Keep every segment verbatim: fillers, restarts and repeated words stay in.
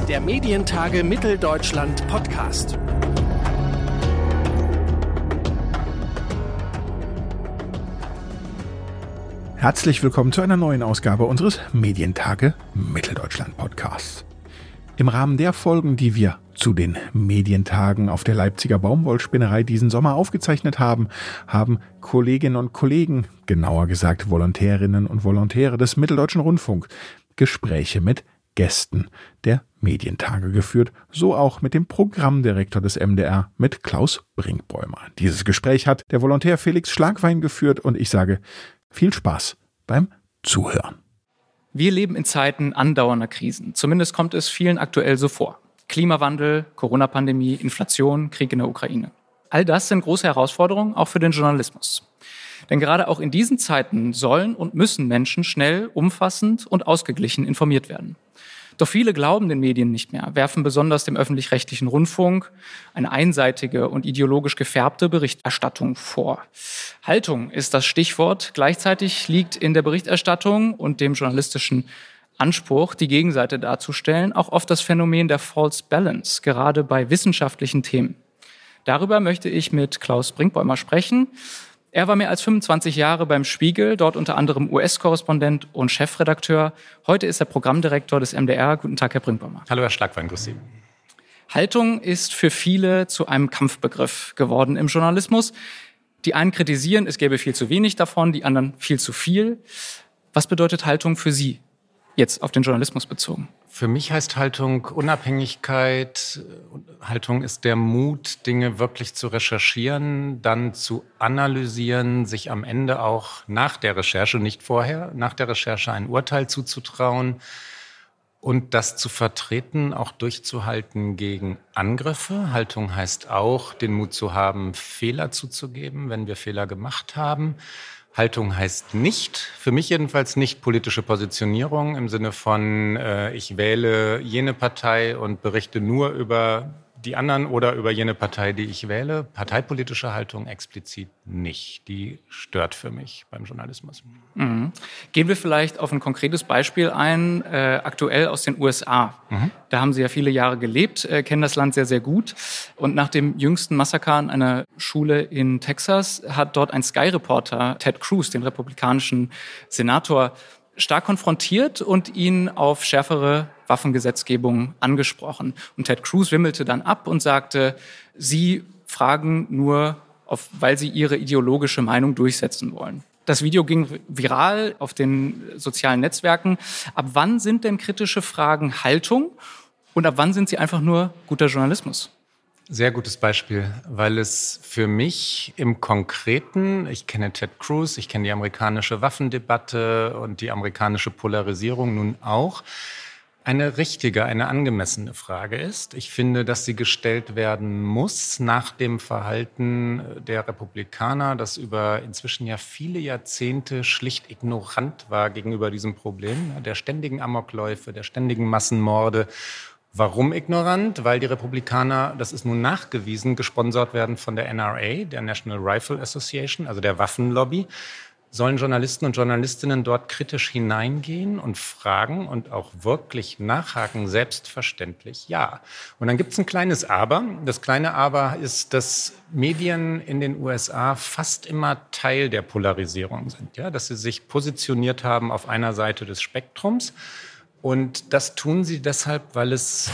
der Medientage Mitteldeutschland Podcast. Herzlich willkommen zu einer neuen Ausgabe unseres Medientage Mitteldeutschland Podcasts. Im Rahmen der Folgen, die wir zu den Medientagen auf der Leipziger Baumwollspinnerei diesen Sommer aufgezeichnet haben, haben Kolleginnen und Kollegen, genauer gesagt Volontärinnen und Volontäre des Mitteldeutschen Rundfunk, Gespräche mit Gästen der Medientage geführt, so auch mit dem Programmdirektor des M D R, mit Klaus Brinkbäumer. Dieses Gespräch hat der Volontär Felix Schlagwein geführt und ich sage viel Spaß beim Zuhören. Wir leben in Zeiten andauernder Krisen. Zumindest kommt es vielen aktuell so vor. Klimawandel, Corona-Pandemie, Inflation, Krieg in der Ukraine. All das sind große Herausforderungen, auch für den Journalismus. Denn gerade auch in diesen Zeiten sollen und müssen Menschen schnell, umfassend und ausgeglichen informiert werden. Doch viele glauben den Medien nicht mehr, werfen besonders dem öffentlich-rechtlichen Rundfunk eine einseitige und ideologisch gefärbte Berichterstattung vor. Haltung ist das Stichwort. Gleichzeitig liegt in der Berichterstattung und dem journalistischen Anspruch, die Gegenseite darzustellen, auch oft das Phänomen der False Balance, gerade bei wissenschaftlichen Themen. Darüber möchte ich mit Klaus Brinkbäumer sprechen. Er war mehr als fünfundzwanzig Jahre beim Spiegel, dort unter anderem U S-Korrespondent und Chefredakteur. Heute ist er Programmdirektor des M D R. Guten Tag, Herr Brinkbäumer. Hallo, Herr Schlagwein, grüß Sie. Haltung ist für viele zu einem Kampfbegriff geworden im Journalismus. Die einen kritisieren, es gäbe viel zu wenig davon, die anderen viel zu viel. Was bedeutet Haltung für Sie, jetzt auf den Journalismus bezogen? Für mich heißt Haltung Unabhängigkeit. Haltung ist der Mut, Dinge wirklich zu recherchieren, dann zu analysieren, sich am Ende auch nach der Recherche, nicht vorher, nach der Recherche ein Urteil zuzutrauen und das zu vertreten, auch durchzuhalten gegen Angriffe. Haltung heißt auch, den Mut zu haben, Fehler zuzugeben, wenn wir Fehler gemacht haben. Haltung heißt nicht, für mich jedenfalls nicht politische Positionierung im Sinne von, äh, ich wähle jene Partei und berichte nur über die anderen oder über jene Partei, die ich wähle. Parteipolitische Haltung explizit nicht. Die stört für mich beim Journalismus. Mhm. Gehen wir vielleicht auf ein konkretes Beispiel ein, äh, aktuell aus den U S A. Mhm. Da haben Sie ja viele Jahre gelebt, äh, kennen das Land sehr, sehr gut. Und nach dem jüngsten Massaker an einer Schule in Texas hat dort ein Sky-Reporter, Ted Cruz, den republikanischen Senator, stark konfrontiert und ihn auf schärfere Waffengesetzgebung angesprochen. Und Ted Cruz wimmelte dann ab und sagte, Sie fragen nur, auf, weil Sie Ihre ideologische Meinung durchsetzen wollen. Das Video ging viral auf den sozialen Netzwerken. Ab wann sind denn kritische Fragen Haltung und ab wann sind sie einfach nur guter Journalismus? Sehr gutes Beispiel, weil es für mich im Konkreten, ich kenne Ted Cruz, ich kenne die amerikanische Waffendebatte und die amerikanische Polarisierung nun auch, eine richtige, eine angemessene Frage ist. Ich finde, dass sie gestellt werden muss nach dem Verhalten der Republikaner, das über inzwischen ja viele Jahrzehnte schlicht ignorant war gegenüber diesem Problem, der ständigen Amokläufe, der ständigen Massenmorde. Warum ignorant? Weil die Republikaner, das ist nun nachgewiesen, gesponsert werden von der N R A, der National Rifle Association, also der Waffenlobby. Sollen Journalisten und Journalistinnen dort kritisch hineingehen und fragen und auch wirklich nachhaken? Selbstverständlich ja. Und dann gibt es ein kleines Aber. Das kleine Aber ist, dass Medien in den U S A fast immer Teil der Polarisierung sind. Ja? Dass sie sich positioniert haben auf einer Seite des Spektrums. Und das tun sie deshalb, weil es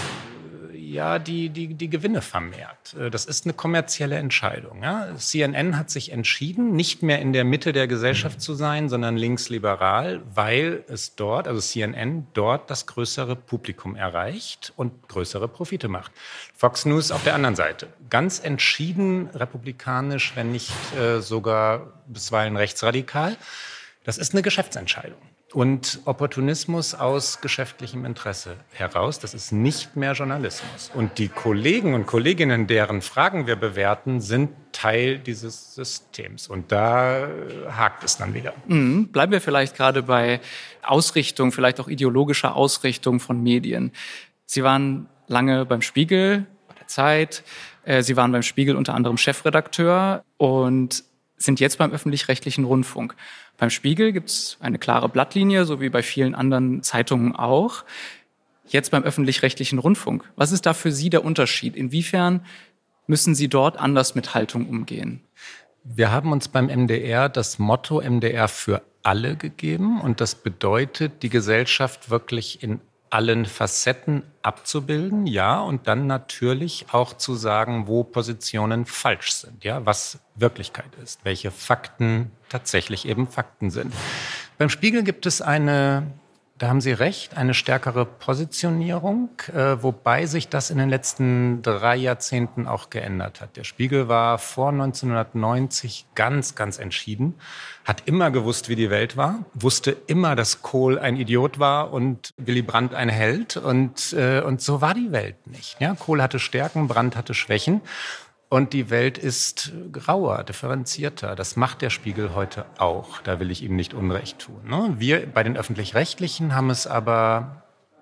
ja die, die, die Gewinne vermehrt. Das ist eine kommerzielle Entscheidung. Ja? C N N hat sich entschieden, nicht mehr in der Mitte der Gesellschaft zu sein, sondern linksliberal, weil es dort, also C N N, dort das größere Publikum erreicht und größere Profite macht. Fox News auf der anderen Seite. Ganz entschieden republikanisch, wenn nicht äh, sogar bisweilen rechtsradikal. Das ist eine Geschäftsentscheidung. Und Opportunismus aus geschäftlichem Interesse heraus, das ist nicht mehr Journalismus. Und die Kollegen und Kolleginnen, deren Fragen wir bewerten, sind Teil dieses Systems. Und da hakt es dann wieder. Mhm. Bleiben wir vielleicht gerade bei Ausrichtung, vielleicht auch ideologischer Ausrichtung von Medien. Sie waren lange beim Spiegel, bei der Zeit. Sie waren beim Spiegel unter anderem Chefredakteur und sind jetzt beim öffentlich-rechtlichen Rundfunk. Beim Spiegel gibt es eine klare Blattlinie, so wie bei vielen anderen Zeitungen auch. Jetzt beim öffentlich-rechtlichen Rundfunk. Was ist da für Sie der Unterschied? Inwiefern müssen Sie dort anders mit Haltung umgehen? Wir haben uns beim M D R das Motto M D R für alle gegeben. Und das bedeutet, die Gesellschaft wirklich in allen Facetten abzubilden, ja, und dann natürlich auch zu sagen, wo Positionen falsch sind, ja, was Wirklichkeit ist, welche Fakten tatsächlich eben Fakten sind. Beim Spiegel gibt es eine, da haben Sie recht, eine stärkere Positionierung, äh, wobei sich das in den letzten drei Jahrzehnten auch geändert hat. Der Spiegel war vor neunzehnhundertneunzig ganz, ganz entschieden, hat immer gewusst, wie die Welt war, wusste immer, dass Kohl ein Idiot war und Willy Brandt ein Held. Und, äh, und so war die Welt nicht. Ja? Kohl hatte Stärken, Brandt hatte Schwächen. Und die Welt ist grauer, differenzierter. Das macht der Spiegel heute auch. Da will ich ihm nicht Unrecht tun. Ne? Wir bei den Öffentlich-Rechtlichen haben es aber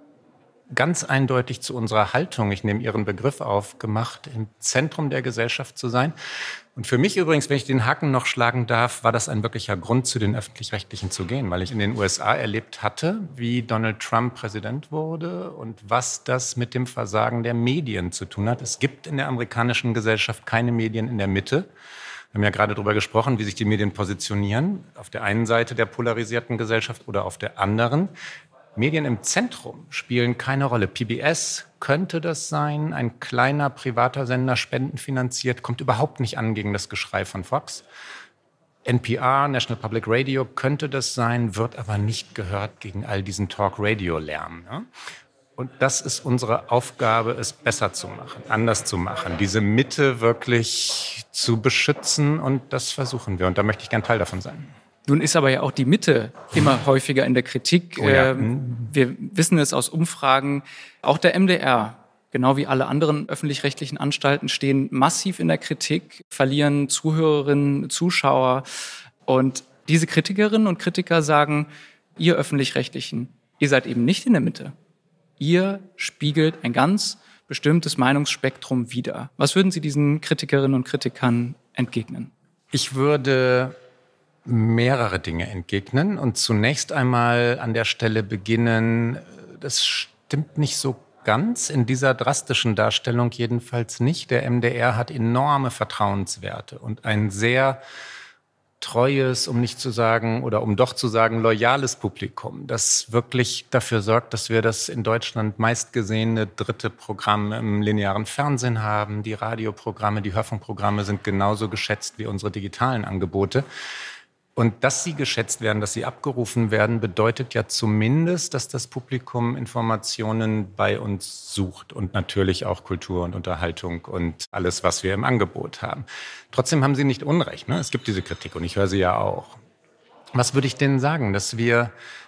ganz eindeutig zu unserer Haltung, ich nehme Ihren Begriff auf, gemacht, im Zentrum der Gesellschaft zu sein. Und für mich übrigens, wenn ich den Haken noch schlagen darf, war das ein wirklicher Grund, zu den Öffentlich-Rechtlichen zu gehen, weil ich in den U S A erlebt hatte, wie Donald Trump Präsident wurde und was das mit dem Versagen der Medien zu tun hat. Es gibt in der amerikanischen Gesellschaft keine Medien in der Mitte. Wir haben ja gerade darüber gesprochen, wie sich die Medien positionieren, auf der einen Seite der polarisierten Gesellschaft oder auf der anderen. Medien im Zentrum spielen keine Rolle. P B S könnte das sein, ein kleiner privater Sender, spendenfinanziert, kommt überhaupt nicht an gegen das Geschrei von Fox. N P R, National Public Radio, könnte das sein, wird aber nicht gehört gegen all diesen Talk-Radio-Lärm. Ne? Und das ist unsere Aufgabe, es besser zu machen, anders zu machen, diese Mitte wirklich zu beschützen, und das versuchen wir. Und da möchte ich gern Teil davon sein. Nun ist aber ja auch die Mitte immer häufiger in der Kritik. Oh ja. Wir wissen es aus Umfragen. Auch der M D R, genau wie alle anderen öffentlich-rechtlichen Anstalten, stehen massiv in der Kritik, verlieren Zuhörerinnen, Zuschauer. Und diese Kritikerinnen und Kritiker sagen, ihr Öffentlich-Rechtlichen, ihr seid eben nicht in der Mitte. Ihr spiegelt ein ganz bestimmtes Meinungsspektrum wider. Was würden Sie diesen Kritikerinnen und Kritikern entgegnen? Ich würde mehrere Dinge entgegnen und zunächst einmal an der Stelle beginnen, das stimmt nicht so ganz, in dieser drastischen Darstellung jedenfalls nicht. Der M D R hat enorme Vertrauenswerte und ein sehr treues, um nicht zu sagen oder um doch zu sagen, loyales Publikum, das wirklich dafür sorgt, dass wir das in Deutschland meistgesehene dritte Programm im linearen Fernsehen haben. Die Radioprogramme, die Hörfunkprogramme sind genauso geschätzt wie unsere digitalen Angebote. Und dass sie geschätzt werden, dass sie abgerufen werden, bedeutet ja zumindest, dass das Publikum Informationen bei uns sucht und natürlich auch Kultur und Unterhaltung und alles, was wir im Angebot haben. Trotzdem haben Sie nicht Unrecht, ne? Es gibt diese Kritik und ich höre sie ja auch. Was würde ich denen sagen? Dass wir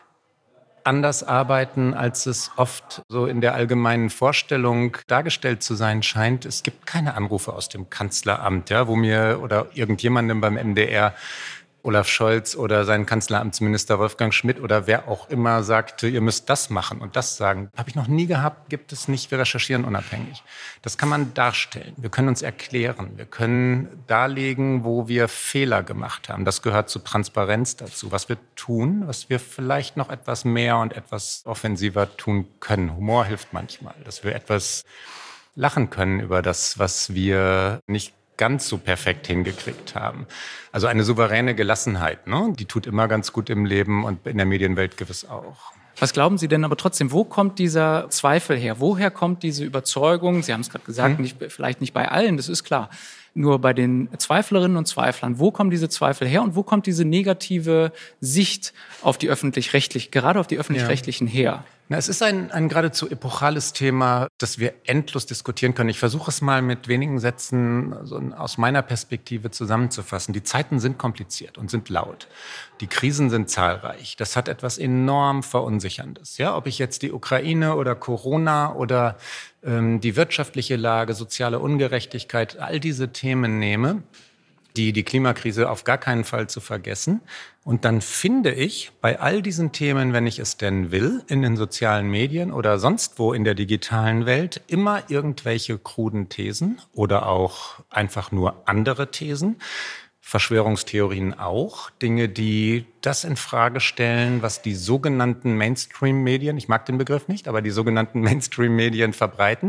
anders arbeiten, als es oft so in der allgemeinen Vorstellung dargestellt zu sein scheint. Es gibt keine Anrufe aus dem Kanzleramt, ja, wo mir oder irgendjemandem beim M D R Olaf Scholz oder sein Kanzleramtsminister Wolfgang Schmidt oder wer auch immer sagte, ihr müsst das machen und das sagen. Habe ich noch nie gehabt, gibt es nicht. Wir recherchieren unabhängig. Das kann man darstellen. Wir können uns erklären. Wir können darlegen, wo wir Fehler gemacht haben. Das gehört zu Transparenz dazu. Was wir tun, was wir vielleicht noch etwas mehr und etwas offensiver tun können. Humor hilft manchmal, dass wir etwas lachen können über das, was wir nicht ganz so perfekt hingekriegt haben. Also eine souveräne Gelassenheit, ne? Die tut immer ganz gut im Leben und in der Medienwelt gewiss auch. Was glauben Sie denn aber trotzdem, wo kommt dieser Zweifel her? Woher kommt diese Überzeugung? Sie haben es gerade gesagt, hm. nicht, vielleicht nicht bei allen, das ist klar. Nur bei den Zweiflerinnen und Zweiflern, wo kommen diese Zweifel her und wo kommt diese negative Sicht auf die öffentlich-rechtlichen, gerade auf die öffentlich-rechtlichen her? Na, es ist ein, ein geradezu epochales Thema, das wir endlos diskutieren können. Ich versuche es mal mit wenigen Sätzen so aus meiner Perspektive zusammenzufassen. Die Zeiten sind kompliziert und sind laut. Die Krisen sind zahlreich. Das hat etwas enorm Verunsicherndes. Ja, ob ich jetzt die Ukraine oder Corona oder ähm, die wirtschaftliche Lage, soziale Ungerechtigkeit, all diese Themen nehme, die die Klimakrise auf gar keinen Fall zu vergessen. Und dann finde ich bei all diesen Themen, wenn ich es denn will, in den sozialen Medien oder sonst wo in der digitalen Welt immer irgendwelche kruden Thesen oder auch einfach nur andere Thesen, Verschwörungstheorien auch. Dinge, die das in Frage stellen, was die sogenannten Mainstream-Medien, ich mag den Begriff nicht, aber die sogenannten Mainstream-Medien verbreiten.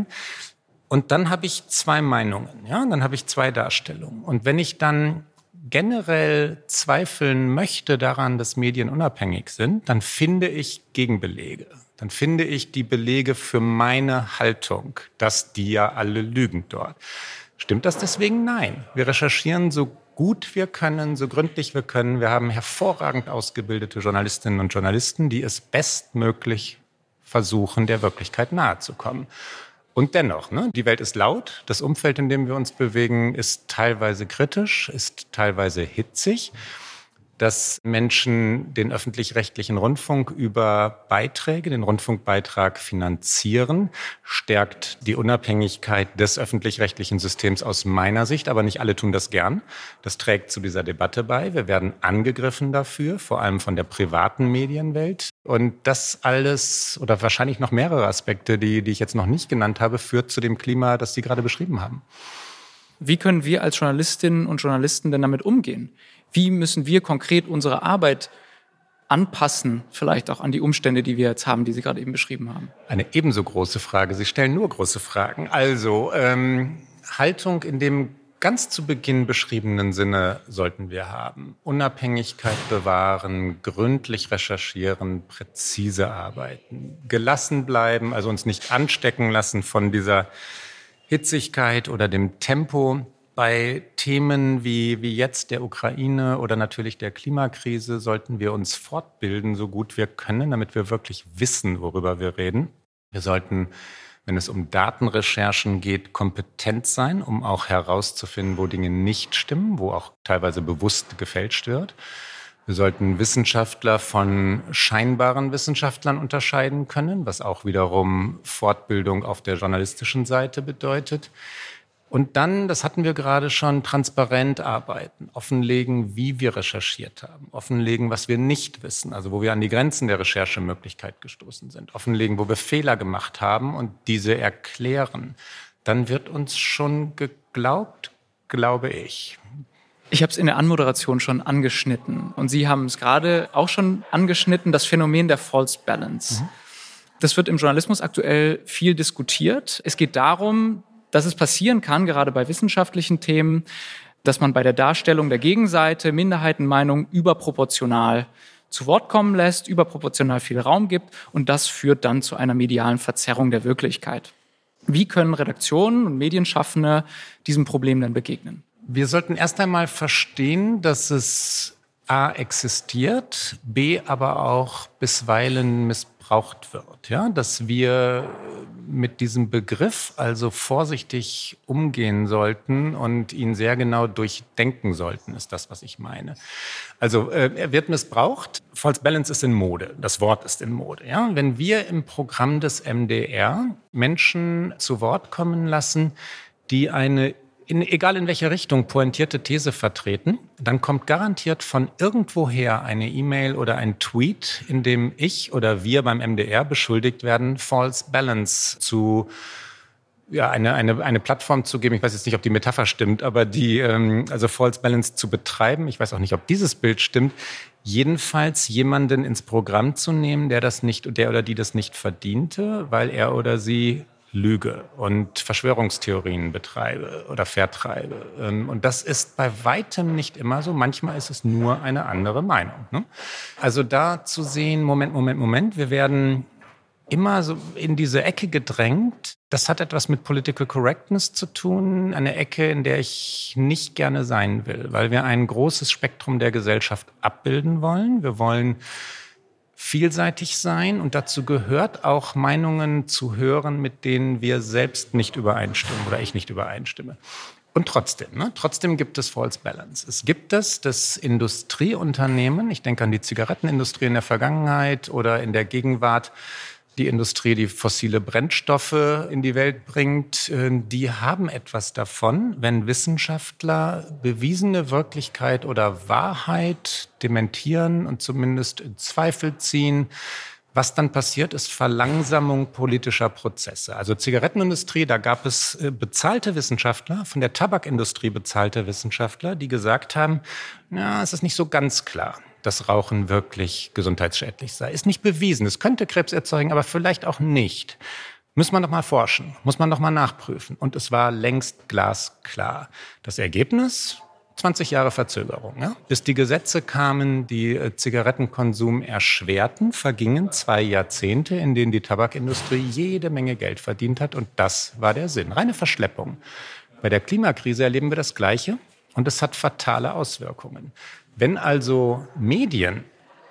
Und dann habe ich zwei Meinungen, ja, dann habe ich zwei Darstellungen. Und wenn ich dann generell zweifeln möchte daran, dass Medien unabhängig sind, dann finde ich Gegenbelege. Dann finde ich die Belege für meine Haltung, dass die ja alle lügen dort. Stimmt das deswegen? Nein. Wir recherchieren so gut wir können, so gründlich wir können. Wir haben hervorragend ausgebildete Journalistinnen und Journalisten, die es bestmöglich versuchen, der Wirklichkeit nahezukommen. Und dennoch, ne, die Welt ist laut, das Umfeld, in dem wir uns bewegen, ist teilweise kritisch, ist teilweise hitzig. Dass Menschen den öffentlich-rechtlichen Rundfunk über Beiträge, den Rundfunkbeitrag finanzieren, stärkt die Unabhängigkeit des öffentlich-rechtlichen Systems aus meiner Sicht. Aber nicht alle tun das gern. Das trägt zu dieser Debatte bei. Wir werden angegriffen dafür, vor allem von der privaten Medienwelt. Und das alles oder wahrscheinlich noch mehrere Aspekte, die, die ich jetzt noch nicht genannt habe, führt zu dem Klima, das Sie gerade beschrieben haben. Wie können wir als Journalistinnen und Journalisten denn damit umgehen? Wie müssen wir konkret unsere Arbeit anpassen, vielleicht auch an die Umstände, die wir jetzt haben, die Sie gerade eben beschrieben haben? Eine ebenso große Frage. Sie stellen nur große Fragen. Also, ähm, Haltung in dem ganz zu Beginn beschriebenen Sinne sollten wir haben. Unabhängigkeit bewahren, gründlich recherchieren, präzise arbeiten, gelassen bleiben, also uns nicht anstecken lassen von dieser Hitzigkeit oder dem Tempo. Bei Themen wie, wie jetzt der Ukraine oder natürlich der Klimakrise sollten wir uns fortbilden, so gut wir können, damit wir wirklich wissen, worüber wir reden. Wir sollten, wenn es um Datenrecherchen geht, kompetent sein, um auch herauszufinden, wo Dinge nicht stimmen, wo auch teilweise bewusst gefälscht wird. Wir sollten Wissenschaftler von scheinbaren Wissenschaftlern unterscheiden können, was auch wiederum Fortbildung auf der journalistischen Seite bedeutet. Und dann, das hatten wir gerade schon, transparent arbeiten, offenlegen, wie wir recherchiert haben, offenlegen, was wir nicht wissen, also wo wir an die Grenzen der Recherchemöglichkeit gestoßen sind, offenlegen, wo wir Fehler gemacht haben und diese erklären. Dann wird uns schon geglaubt, glaube ich. Ich habe es in der Anmoderation schon angeschnitten und Sie haben es gerade auch schon angeschnitten, das Phänomen der False Balance. Mhm. Das wird im Journalismus aktuell viel diskutiert. Es geht darum, dass es passieren kann, gerade bei wissenschaftlichen Themen, dass man bei der Darstellung der Gegenseite Minderheitenmeinungen überproportional zu Wort kommen lässt, überproportional viel Raum gibt und das führt dann zu einer medialen Verzerrung der Wirklichkeit. Wie können Redaktionen und Medienschaffende diesem Problem dann begegnen? Wir sollten erst einmal verstehen, dass es A existiert, B aber auch bisweilen missbraucht wird. Ja? Dass wir mit diesem Begriff also vorsichtig umgehen sollten und ihn sehr genau durchdenken sollten, ist das, was ich meine. Also äh, er wird missbraucht. False Balance ist in Mode. Das Wort ist in Mode. Ja? Wenn wir im Programm des M D R Menschen zu Wort kommen lassen, die eine In, egal in welche Richtung, pointierte These vertreten, dann kommt garantiert von irgendwoher eine E-Mail oder ein Tweet, in dem ich oder wir beim M D R beschuldigt werden, False Balance zu, ja, eine, eine, eine Plattform zu geben. Ich weiß jetzt nicht, ob die Metapher stimmt, aber die, ähm, also False Balance zu betreiben. Ich weiß auch nicht, ob dieses Bild stimmt. Jedenfalls jemanden ins Programm zu nehmen, der das nicht, der oder die das nicht verdiente, weil er oder sie lüge und Verschwörungstheorien betreibe oder vertreibe. Und das ist bei weitem nicht immer so. Manchmal ist es nur eine andere Meinung. Also da zu sehen, Moment, Moment, Moment, wir werden immer so in diese Ecke gedrängt. Das hat etwas mit Political Correctness zu tun, eine Ecke, in der ich nicht gerne sein will, weil wir ein großes Spektrum der Gesellschaft abbilden wollen. Wir wollen vielseitig sein und dazu gehört auch Meinungen zu hören, mit denen wir selbst nicht übereinstimmen oder ich nicht übereinstimme. Und trotzdem, ne, trotzdem gibt es False Balance. Es gibt es, dass Industrieunternehmen, ich denke an die Zigarettenindustrie in der Vergangenheit oder in der Gegenwart, die Industrie, die fossile Brennstoffe in die Welt bringt, die haben etwas davon, wenn Wissenschaftler bewiesene Wirklichkeit oder Wahrheit dementieren und zumindest in Zweifel ziehen, Was dann passiert, ist Verlangsamung politischer Prozesse. Also Zigarettenindustrie, da gab es bezahlte Wissenschaftler, von der Tabakindustrie bezahlte Wissenschaftler, die gesagt haben, ja, es ist nicht so ganz klar, dass Rauchen wirklich gesundheitsschädlich sei. Ist nicht bewiesen. Es könnte Krebs erzeugen, aber vielleicht auch nicht. Muss man doch mal forschen, muss man doch mal nachprüfen. Und es war längst glasklar. Das Ergebnis? zwanzig Jahre Verzögerung. Ja? Bis die Gesetze kamen, die äh, Zigarettenkonsum erschwerten, vergingen zwei Jahrzehnte, in denen die Tabakindustrie jede Menge Geld verdient hat. Und das war der Sinn. Reine Verschleppung. Bei der Klimakrise erleben wir das Gleiche. Und es hat fatale Auswirkungen. Wenn also Medien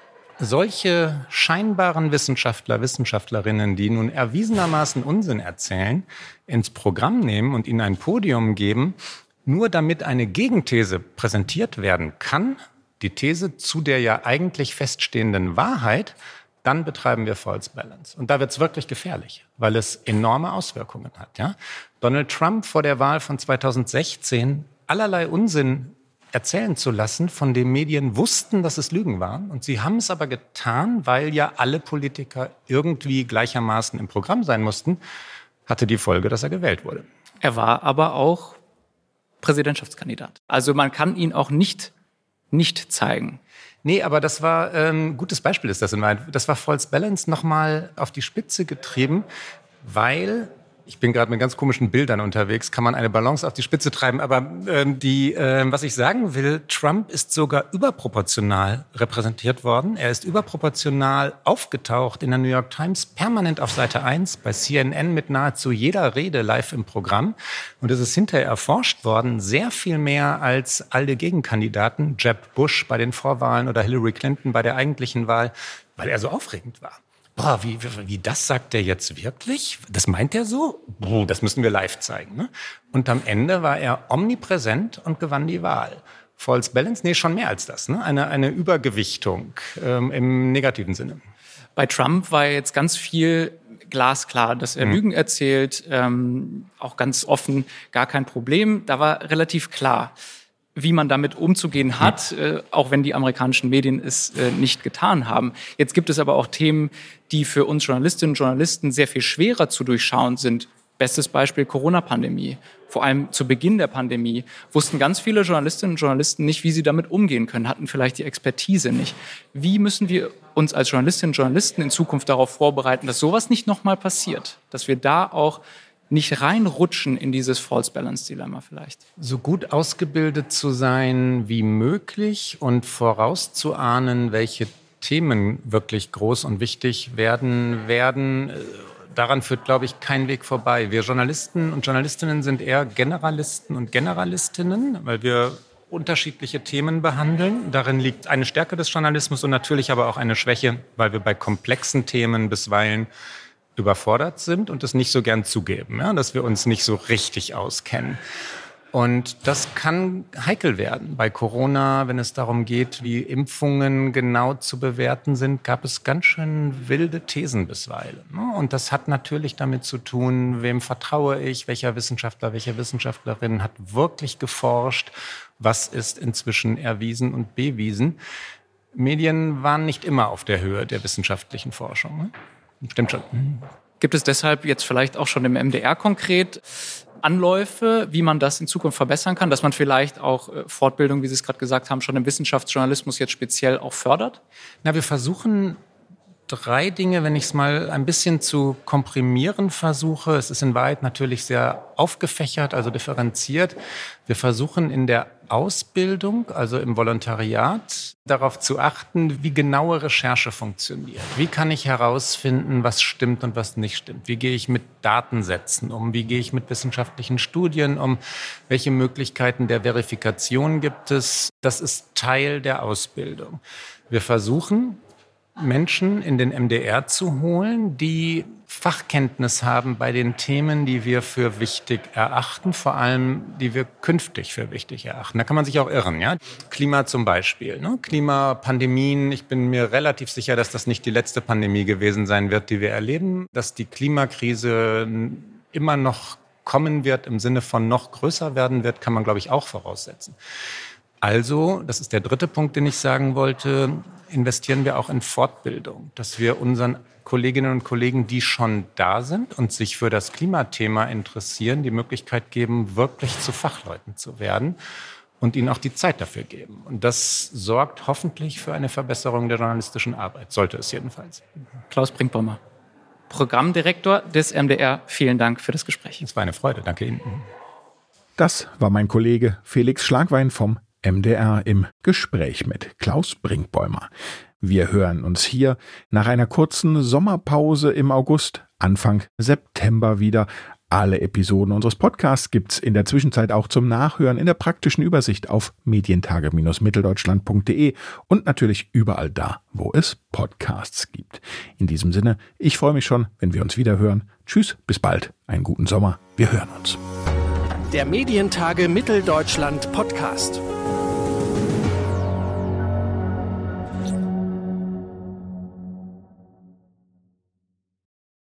solche scheinbaren Wissenschaftler, Wissenschaftlerinnen, die nun erwiesenermaßen Unsinn erzählen, ins Programm nehmen und ihnen ein Podium geben, nur damit eine Gegenthese präsentiert werden kann, die These zu der ja eigentlich feststehenden Wahrheit, dann betreiben wir False Balance. Und da wird es wirklich gefährlich, weil es enorme Auswirkungen hat. Ja? Donald Trump vor der Wahl von zweitausendsechzehn allerlei Unsinn erzählen zu lassen, von dem Medien wussten, dass es Lügen waren. Und sie haben es aber getan, weil ja alle Politiker irgendwie gleichermaßen im Programm sein mussten, hatte die Folge, dass er gewählt wurde. Er war aber auch Präsidentschaftskandidat. Also man kann ihn auch nicht, nicht zeigen. Nee, aber das war ein ähm, gutes Beispiel, ist das in meinem. Das war False Balance nochmal auf die Spitze getrieben, weil, ich bin gerade mit ganz komischen Bildern unterwegs, kann man eine Balance auf die Spitze treiben, aber ähm, die, äh, was ich sagen will, Trump ist sogar überproportional repräsentiert worden. Er ist überproportional aufgetaucht in der New York Times, permanent auf Seite eins, bei C N N mit nahezu jeder Rede live im Programm. Und es ist hinterher erforscht worden, sehr viel mehr als alle Gegenkandidaten, Jeb Bush bei den Vorwahlen oder Hillary Clinton bei der eigentlichen Wahl, weil er so aufregend war. Boah, wie, wie, wie, das sagt der jetzt wirklich? Das meint er so? Boah, das müssen wir live zeigen. Ne? Und am Ende war er omnipräsent und gewann die Wahl. False Balance? Nee, schon mehr als das. Ne? Eine, eine Übergewichtung ähm, im negativen Sinne. Bei Trump war jetzt ganz viel glasklar, dass er mhm. Lügen erzählt, ähm, auch ganz offen, gar kein Problem. Da war relativ klar, wie man damit umzugehen hat, äh, auch wenn die amerikanischen Medien es äh, nicht getan haben. Jetzt gibt es aber auch Themen, die für uns Journalistinnen und Journalisten sehr viel schwerer zu durchschauen sind. Bestes Beispiel Corona-Pandemie. Vor allem zu Beginn der Pandemie wussten ganz viele Journalistinnen und Journalisten nicht, wie sie damit umgehen können, hatten vielleicht die Expertise nicht. Wie müssen wir uns als Journalistinnen und Journalisten in Zukunft darauf vorbereiten, dass sowas nicht nochmal passiert? Dass wir da auch nicht reinrutschen in dieses False-Balance-Dilemma vielleicht? So gut ausgebildet zu sein wie möglich und vorauszuahnen, welche Themen wirklich groß und wichtig werden werden, daran führt, glaube ich, kein Weg vorbei. Wir Journalisten und Journalistinnen sind eher Generalisten und Generalistinnen, weil wir unterschiedliche Themen behandeln. Darin liegt eine Stärke des Journalismus und natürlich aber auch eine Schwäche, weil wir bei komplexen Themen bisweilen überfordert sind und es nicht so gern zugeben, ja, dass wir uns nicht so richtig auskennen. Und das kann heikel werden. Bei Corona, wenn es darum geht, wie Impfungen genau zu bewerten sind, gab es ganz schön wilde Thesen bisweilen. Und das hat natürlich damit zu tun, wem vertraue ich, welcher Wissenschaftler, welche Wissenschaftlerin hat wirklich geforscht, was ist inzwischen erwiesen und bewiesen. Medien waren nicht immer auf der Höhe der wissenschaftlichen Forschung. Stimmt schon. Gibt es deshalb jetzt vielleicht auch schon im M D R konkret Anläufe, wie man das in Zukunft verbessern kann, dass man vielleicht auch Fortbildung, wie Sie es gerade gesagt haben, schon im Wissenschaftsjournalismus jetzt speziell auch fördert? Na, wir versuchen drei Dinge, wenn ich es mal ein bisschen zu komprimieren versuche. Es ist in Wahrheit natürlich sehr aufgefächert, also differenziert. Wir versuchen in der Ausbildung, also im Volontariat, darauf zu achten, wie genaue Recherche funktioniert. Wie kann ich herausfinden, was stimmt und was nicht stimmt? Wie gehe ich mit Datensätzen um? Wie gehe ich mit wissenschaftlichen Studien um? Welche Möglichkeiten der Verifikation gibt es? Das ist Teil der Ausbildung. Wir versuchen, Menschen in den M D R zu holen, die Fachkenntnis haben bei den Themen, die wir für wichtig erachten, vor allem die wir künftig für wichtig erachten. Da kann man sich auch irren, ja. Klima zum Beispiel, ne? Klimapandemien. Ich bin mir relativ sicher, dass das nicht die letzte Pandemie gewesen sein wird, die wir erleben, dass die Klimakrise immer noch kommen wird, im Sinne von noch größer werden wird, kann man, glaube ich, auch voraussetzen. Also, das ist der dritte Punkt, den ich sagen wollte, investieren wir auch in Fortbildung, dass wir unseren Kolleginnen und Kollegen, die schon da sind und sich für das Klimathema interessieren, die Möglichkeit geben, wirklich zu Fachleuten zu werden und ihnen auch die Zeit dafür geben. Und das sorgt hoffentlich für eine Verbesserung der journalistischen Arbeit, sollte es jedenfalls. Klaus Brinkbäumer, Programmdirektor des M D R, vielen Dank für das Gespräch. Es war eine Freude, danke Ihnen. Das war mein Kollege Felix Schlagwein vom M D R im Gespräch mit Klaus Brinkbäumer. Wir hören uns hier nach einer kurzen Sommerpause im August, Anfang September wieder. Alle Episoden unseres Podcasts gibt's in der Zwischenzeit auch zum Nachhören in der praktischen Übersicht auf medientage Bindestrich mitteldeutschland punkt de und natürlich überall da, wo es Podcasts gibt. In diesem Sinne, ich freue mich schon, wenn wir uns wieder hören. Tschüss, bis bald, einen guten Sommer, wir hören uns. Der Medientage Mitteldeutschland Podcast.